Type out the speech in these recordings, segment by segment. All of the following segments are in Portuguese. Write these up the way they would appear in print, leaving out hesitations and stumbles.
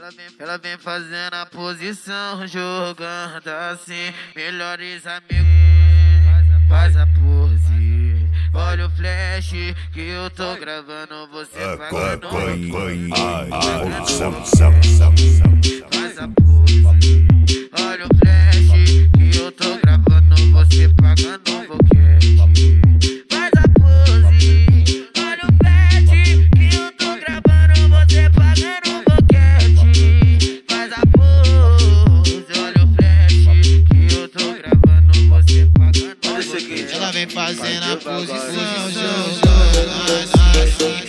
Ela vem fazendo a posição, jogando assim. Melhores amigos, faz a pose. Olha o flash que eu tô gravando, você pagando. Faz a pose. Olha o flash que eu tô gravando, você pagando um boquete. Faz a pose. Olha o flash que eu tô gravando, você pagando um boquete. Faz a pose. Olha o flash que eu tô gravando, você pagando um boquete. Ela vem fazendo a posição, jogando assim.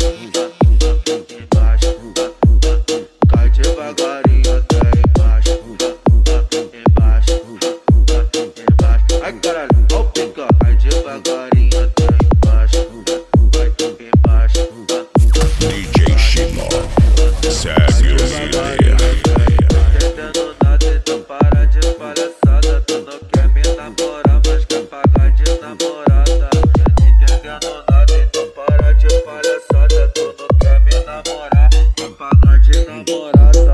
Cai devagarinho até embaixo. Ai caralho, ó o pica. Cai devagarinho até embaixo. DJ Chino, segue o líder. Entendendo nada, então para de palhaçada. Tu não quer me namorar, mas quer pagar de namorada. Entendendo nada, então para de palhaçada. Tu não quer me namorar, quer pagar de namorada.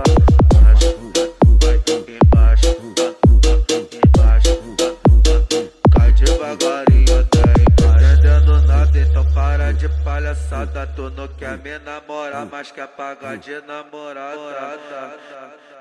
Cai devagarinho até embaixo. Entendendo nada, então para de palhaçada. Tu não quer me namorar, mas quer pagar de namorada.